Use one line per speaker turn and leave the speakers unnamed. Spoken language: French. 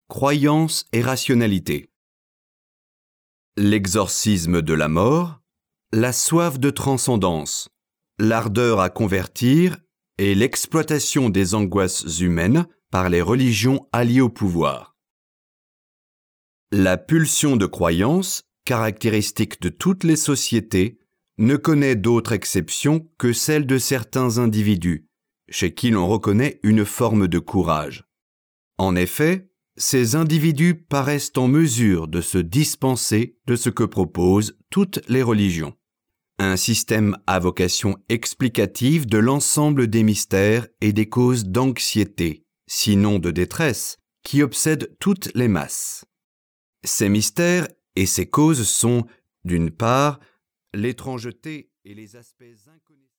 Croyance et rationalité. L'exorcisme de la mort, la soif de transcendance, l'ardeur à convertir et l'exploitation des angoisses humaines par les religions alliées au pouvoir. La pulsion de croyance, caractéristique de toutes les sociétés, ne connaît d'autre exception que celle de certains individus, chez qui l'on reconnaît une forme de courage. En effet, ces individus paraissent en mesure de se dispenser de ce que proposent toutes les religions. Un système à vocation explicative de l'ensemble des mystères et des causes d'anxiété, sinon de détresse, qui obsèdent toutes les masses. Ces mystères et ces causes sont, d'une part, l'étrangeté et les aspects inconnus.